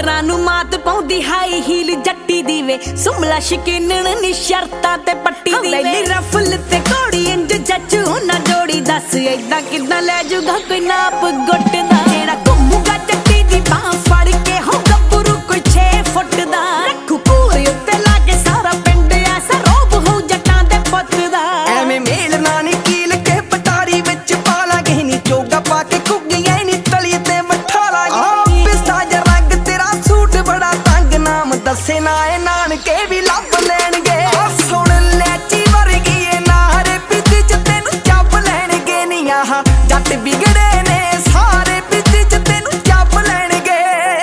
ਟੌਪਰਾਂ ਨੂੰ ਮਾਤ ਪਾਉਂਦੀ ਹਾਈ ਹੀਲ ਜੱਟੀ ਦੀ ਵੇ ਸੁਮਲਾ ਸ਼ਕੀਨਣ ਨੀ ਸ਼ਰਤਾਂ ਤੇ ਪੱਟੀ ਦੀ ਵੇ ਰਫਲ ਤੇ ਘੋੜੀ ਇੰਜ ਜੱਜੂ ਨਾ ਜੋੜੀ ਦੱਸ ਏਦਾਂ ਕਿੱਦਾਂ ਲੈ ਜੂਗਾ ਕੋਈ ਨਾਪ ਗੁੱਟ ਦਾ ਜਿਹੜਾ ਘੁੰਮੂਗਾ ਜੱਟੀ ਦੀ ਬਾਹ ਫੜ ਕੇ ਹੋ ਗੱਭਰੂ ਕੋਈ 6 ਫੁੱਟ ਦਾ ਰੱਖੂ ਪੂਰੇ ਉੱਤੇ ਲਾ ਕੇ ਸਾਰਾ ਪਿੰਡ ਐਸਾ ਰੋਬ ਹੋ ਜੱਟਾਂ ਦੇ ਪੁੱਤ ਦਾ ਐਵੇਂ ਮੇਲ ਨਾ ਨੀ ਕੀਲ ਕੇ ਪਟਾਰੀ ਵਿੱਚ ਪਾ ਲਾਂਗੇ ਨੀ ਚੋਗਾ ਪਾ ਕੇ ਘੁੱਗੀਆਂ ਨੀ ਤਲੀ ਤੇ ਮੱਠਾ ਲਾਂਗੇ ਪਿਸਤਾ ਜਿਹਾ ਰੰਗ ਤੇਰਾ ਸੂਟ ਬੜਾ ਤੰਗ ਨਾਮ ਦੱਸੇ ਨਾ ਇਹ ਨਾਨਕੇ ਵੀ ਲੱਭ ਲੈਣਗੇ ਸੁਣ ਲੈਚੀ ਵਰਗੀ ਏ ਨਾਰੇ ਪਿੱਤੀ ਚ ਤੈਨੂੰ ਚੱਪ ਲੈਣਗੇ ਨੀ ਆਹ ਜੱਟ ਵਿਗੜੇ ਨੇ ਸਾਰੇ ਪਿੱਤੀ ਚ ਤੈਨੂੰ ਚੱਪ ਲੈਣਗੇ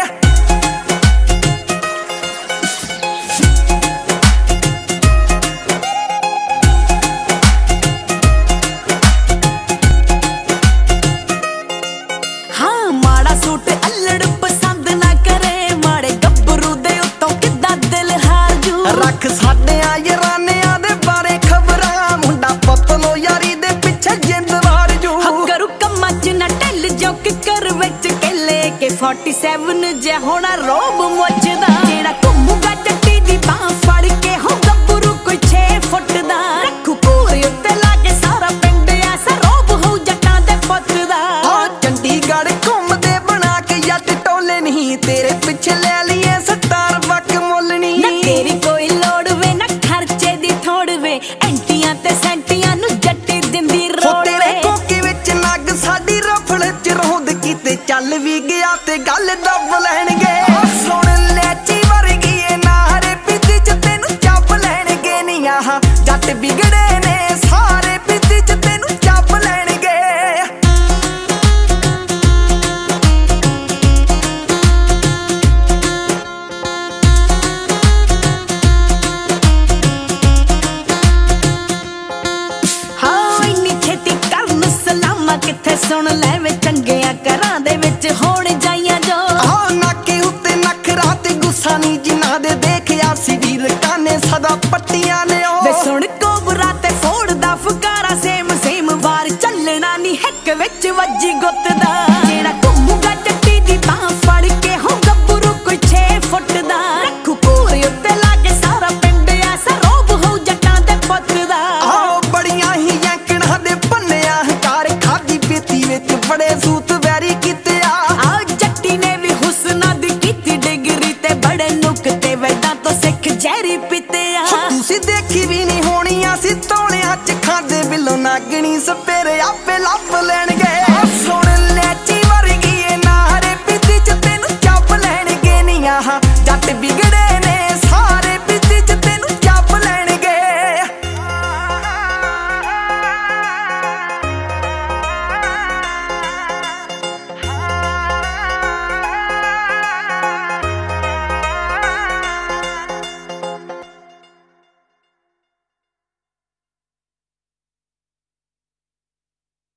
ਹਾਂ ਮਾੜਾ ਸੂਟ ਅਲੜ ਪਸੰਦ ਨਾ ਕਰੇ ਮਾੜੇ ਗੱਭਰੂ ਦੇ ਉੱਤੋਂ ਕਿੱਦਾਂ ਦਿਲ ਹਾਰ ਜੂ ਰੱਖ ਸਾਡਿਆਂ ਯਾਰਾਨਿਆਂ ਦੇ ਬਾਰੇ ਖਬਰਾਂ ਮੁੰਡਾ ਪਤਲੋ ਯਾਰੀ ਦੇ ਪਿੱਛੇ ਜਿੰਦ ਵਾਰ ਜੂ ਕਰੂ ਕੰਮਾਂ ਚ ਨਾ ਢਿੱਲ ਜੋ ਕਿਕਰ ਵਿੱਚ ਕਿੱਲੇ ਕੇ 47 ਜੇ ਹੋਣਾ ਰੋਬ ਮੁੱਚਦਾ ਜਿਹੜਾ ਘੁੰਮੂਗਾ ਜੱਟੀ ਦੀ ਬਾਹ ਫੜ ਕੇ ਹੋ ਗੱਭਰੂ ਕੋਈ 6 ਫੁੱਟ ਦਾ ਰੱਖੂ ਪੂਰੇ ਉੱਤੇ ਲਾ ਕੇ ਸਾਰਾ ਪਿੰਡ ਐਸਾ ਰੋਬ ਹੋ ਜੱਟਾਂ ਦੇ ਪੁੱਤ ਦਾ ਚੰਡੀਗੜ੍ਹ ਘੁੰਮਦੇ ਬਣਾ ਕੇ ਜੱਟ ਟੋਲੇ ਨਹੀਂ ਤੇਰੇ ਪਿੱਛੇ ਲੈ ਲਈਏ ਸਟਾਰ ਬੱਕ ਮੁੱਲ ਨਹੀਂ ਨਾ ਤੇਰੀ ਕੋਈ ਲੋੜ ਵੇ ਨਾ ਖਰਚੇ ਦੀ ਥੋੜ ਵੇ ਐਂਟੀਆਂ ਤੇ ਸੈਂਟੀਆਂ ਨੂੰ ਜੱਟੀ ਦਿੰਦੀ ਰੋੜ ਤੇਰੇ ਕੋਕੇ ਵਿੱਚ ਨੱਗ ਸਾਡੀ ਰਫਲ ਚ ਰੋਂਦ ਕੀਤੇ ਚੱਲ ਵੀ ਗਿਆ ਤੇ ਗੱਲ ਦੱਬ ਲੈਣਗੇ ਸੁਣ ਲੈਚੀ ਵਰਗੀ ਏ ਨਾਰੇ ਪਿੱਤੀ ਚ ਤੈਨੂੰ ਚੱਪ ਲੈਣਗੇ ਨੀ ਆਹ ਜੱਟ ਵਿਗੜੇ ਨੇ ਸਾਰੇ ਪਿੱਤੀ ਚ ਤੈਨੂੰ ਚੱਪ ਲੈਣਗੇ ਹਾਂ ਇੰਨੀ ਛੇਤੀ ਕਰਨ ਸਲਾਮਾ ਕਿੱਥੇ ਸੁਣ ਲੈ ਵੇ ਚੰਗਿਆਂ ਘਰਾਂ ਦੇ ਵਿੱਚ ਹੋਣ ਜਾਈਆਂ ਜੋ ਨਾਕੇ ਉੱਤੇ ਨਖਰਾ ਤੇ ਗੁੱਸਾ ਨੀ ਜਿਨ੍ਹਾਂ ਦੇ ਦੇਖਿਆ ਸੀ ਵੀਰ ਕਾਨੇ ਸਦਾ ਪੱਟੀਆਂ ਨੇ ਵੇ ਸੁਣ ਕੋਬਰਾ ਤੇ ਫੋੜਦਾ ਫੁਕਾਰਾ ਸੇਮ ਵਾਰ ਚੱਲਣਾ ਨੀ ਹਿੱਕ ਵਿੱਚ ਵੱਜੀ ਗੁੱਤ ਦਾ ਜਿਹੜਾ ਘੁੰਮੂਗਾ ਜੱਟੀ ਦੀ ਬਾਹ ਫੜ ਕੇ ਹੋ ਗੱਭਰੂ ਕੋਈ 6 ਫੁੱਟ ਦਾ ਰੱਖੂ ਪੂਰੇ